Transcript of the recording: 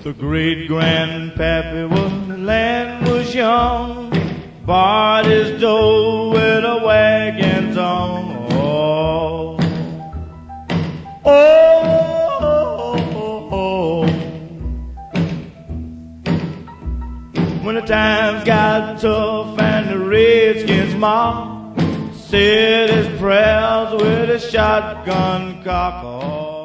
The great grandpappy when the land was young, barred his door with a wagon tongue. Oh, oh, oh, oh. When the times got tough and the Redskins mob said his prayers with a shotgun cock. Oh.